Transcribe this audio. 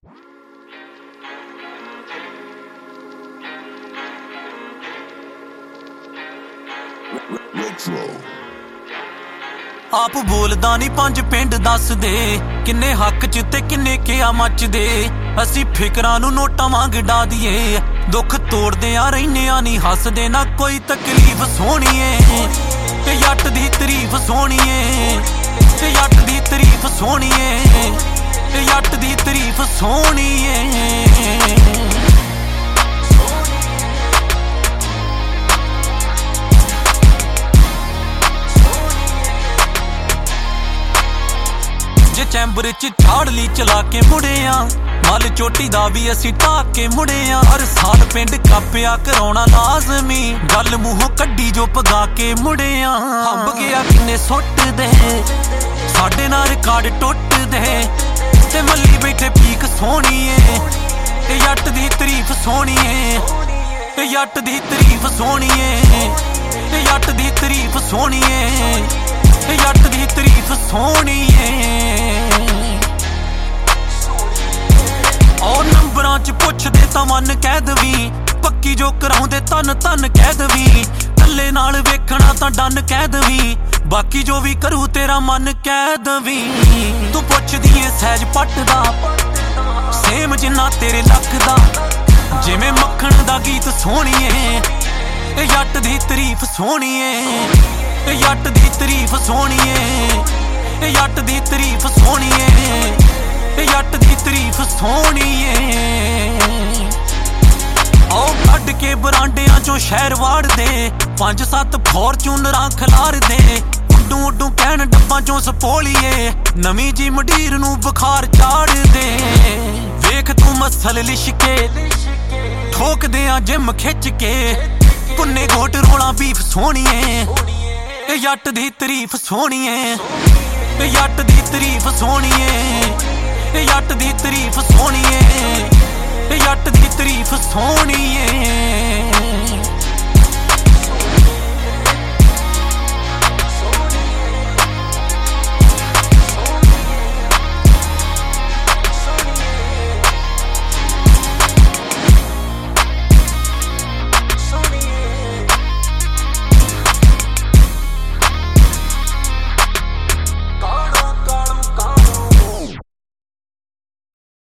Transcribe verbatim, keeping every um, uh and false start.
ਆਪ ਬੋਲਦਾ ਨੀ ਪੰਜ ਪਿੰਡ ਦੱਸ ਦੇ ਕਿੰਨੇ ਹੱਕ ਚ ਤੇ ਕਿੰਨੇ ਕਿਆ ਮੱਚਦੇ। ਅਸੀਂ ਫਿਕਰਾਂ ਨੂੰ ਨੋਟਾਂ ਵਾਂਗ ਡਾ ਦੀਏ, ਦੁੱਖ ਤੋੜਦੇ ਆ ਰਹਿੰਦੇ ਆ ਨੀ ਹੱਸਦੇ ਨਾ ਕੋਈ ਤਕਲੀਫ ਸੋਹਣੀਏ। ਤੇ ਜੱਟ ਦੀ ਤਾਰੀਫ ਸੋਹਣੀਏ, ਤੇ ਜੱਟ ਦੀ ਤਾਰੀਫ ਸੋਹਣੀਏ, ਤੇ ਜੱਟ ਦੀ ਤਾਰੀਫ ਸੋਹਣੀਏ। ਜੇ ਚੈਂਬਰ ਚ ਝਾੜ ਲਈ ਚਲਾ ਕੇ ਮੁੜੇ ਆ, ਮੱਲ ਚੋਟੀ ਦਾ ਵੀ ਅਸੀਂ ਢਾਕ ਕੇ ਮੁੜੇ ਆ। ਹਰ ਸਾਲ ਪਿੰਡ ਕਾਪਿਆ ਕਰਾਉਣਾ ਲਾਜ਼ਮੀ, ਗੱਲ ਮੂੰਹੋਂ ਕੱਢੀ ਜੋ ਪਗਾ ਕੇ ਮੁੜੇ ਆ। ਹੰਬ ਗਿਆ ਕਿੰਨੇ ਸੁੱਟਦੇ, ਸਾਡੇ ਨਾਲ ਰਿਕਾਰਡ ਟੁੱਟਦੇ, ਤੇ ਮੱਲੀ ਬੈਠੇ ਪੀਕ ਸੋਹਣੀਏ। ਤੇ ਜੱਟ ਦੀ ਤਾਰੀਫ ਸੋਹਣੀਏ, ਤੇ ਜੱਟ ਦੀ ਤਾਰੀਫ ਸੋਹਣੀਏ, ਤੇ ਜੱਟ ਦੀ ਤਾਰੀਫ ਸੋਹਣੀਏ, ਤੇ ਜੱਟ ਦੀ ਤਾਰੀਫ ਸੋਹਣੀਏ। ਉਹ ਨੰਬਰਾਂ ਚ ਪੁੱਛਦੇ ਤਾਂ ਮਨ ਕਹਿ ਦਵੀਂ, ਪੱਕੀ ਜੋ ਕਰਾਉਂਦੇ ਤਨ ਤਨ ਕਹਿ ਦਵੀਂ। ਕੱਲੇ ਨਾਲ ਵੇਖਣਾ ਤਾਂ ਡਨ ਕਹਿ ਦਵੀਂ, ਬਾਕੀ ਜੋ ਵੀ ਕਰੂ ਤੇਰਾ ਮਨ ਕਹਿ ਦਵੀਂ। ਤੂੰ ਪੁੱਛਦੀ ਏ ਸਹਿਜ ਪੱਟ ਦਾ, ਸੇਮ ਜਿੰਨਾ ਤੇਰੇ ਲੱਕ ਦਾ, ਜਿਵੇਂ ਮੱਖਣ ਦਾ ਗੀਤ ਸੋਹਣੀਏ। ਇਹ ਜੱਟ ਦੀ ਤਾਰੀਫ ਸੋਹਣੀਏ, ਇਹ ਜੱਟ ਦੀ ਤਾਰੀਫ ਸੋਹਣੀਏ, ਇਹ ਜੱਟ ਦੀ ਤਾਰੀਫ ਸੋਹਣੀਏ, ਇਹ ਜੱਟ ਦੀ ਤਾਰੀਫ ਸੋਹਣੀਏ। ਆਓ ਕੱਢ ਕੇ ਬਰਾਂਡਿਆਂ ਚੋਂ ਸ਼ਹਿਰ ਵਾੜਦੇ, ਪੰਜ ਸੱਤ ਫੋਰਚੂਨਰਾਂ ਖਿਲਾਰਦੇ। ਉੱਡੂ ਉੱਡੂ ਕਹਿਣ ਡੱਬਾਂ ਚੋਂ ਸਪੋਲੀਏ, ਨਵੀਂ ਜੀ ਮੰਡੀਰ ਨੂੰ ਬੁਖਾਰ ਚਾੜਦੇ। ਵੇਖ ਤੂੰ ਮਸਲ ਲਿਸ਼ਕੇ, ਠੋਕਦੇ ਆ ਜਿਮ ਖਿੱਚ ਕੇ, ਕੁੰਨੇ ਗੋਟ ਰੋਲਾ ਬੀਫ ਸੋਹਣੀਏ। ਇਹ ਜੱਟ ਦੀ ਤਾਰੀਫ ਸੋਹਣੀਏ, ਇਹ ਜੱਟ ਦੀ ਤਾਰੀਫ ਸੋਹਣੀਏ, ਇਹ ਜੱਟ ਦੀ ਤਾਰੀਫ ਸੋਹਣੀਏ, ਇਹ ਜੱਟ ਦੀ ਤਾਰੀਫ ਸੋਹਣੀਏ।